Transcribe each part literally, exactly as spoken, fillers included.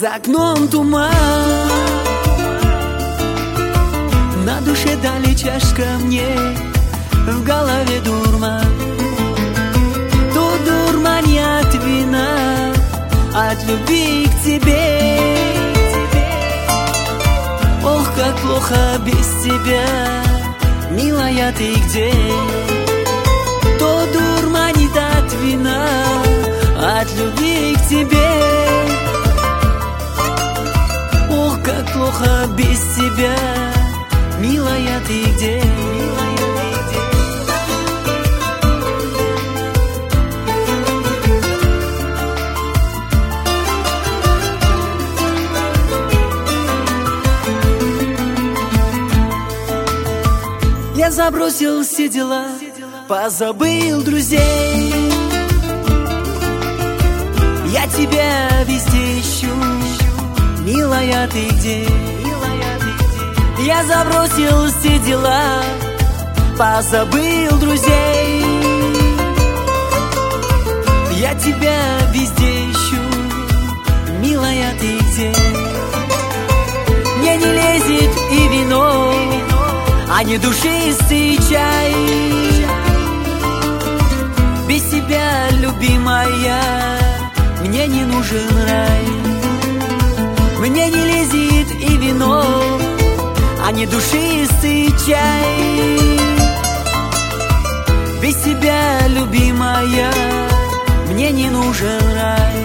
За окном туман, на душе далечашка мне, в голове дурман. То дурманит вина от любви к тебе. Ох, как плохо без тебя, милая, ты где? То дурманит от вина от любви к тебе. Ох, как плохо без тебя, милая, ты где? Я забросил все дела, позабыл друзей. Я тебя везде ищу, милая, ты где? Я забросил все дела, позабыл друзей. Я тебя везде ищу, милая, ты где? Мне не лезет и вино, а не душистый чай. Без тебя, любимая, мне не нужен рай. Мне не лезет и вино, а не душистый чай. Без тебя, любимая, мне не нужен рай.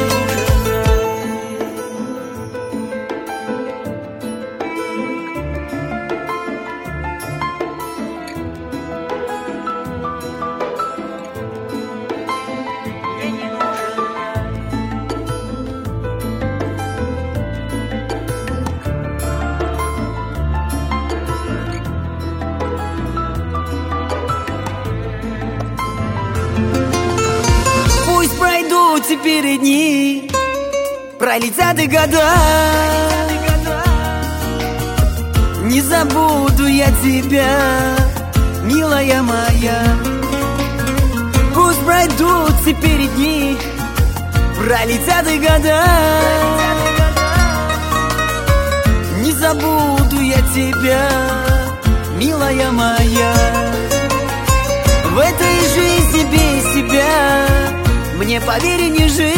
Пусть пройдут теперь дни, пролетят и года, не забуду я тебя, милая моя. Пусть пройдут теперь дни, пролетят и года, не забуду я тебя, милая моя. В этой жизни без тебя мне, поверь, не жить.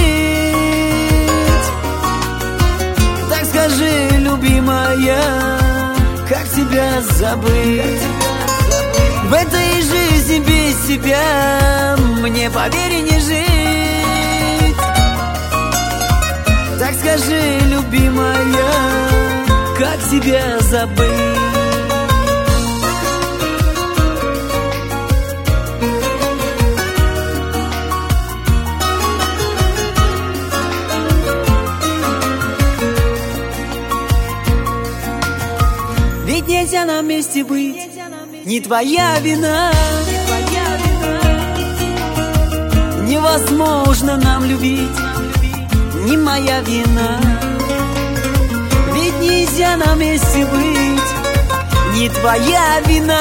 Так скажи, любимая, как тебя забыть? В этой жизни без тебя мне, поверь, не жить. Так скажи, любимая, как тебя забыть? Ведь нельзя на месте быть, не твоя вина. Невозможно нам любить, не моя вина. Ведь нельзя на месте быть, не твоя вина.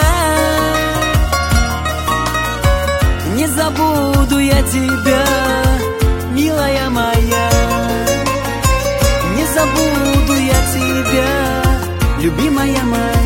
Не забуду я тебя, милая моя. Не забуду я тебя, любимая моя.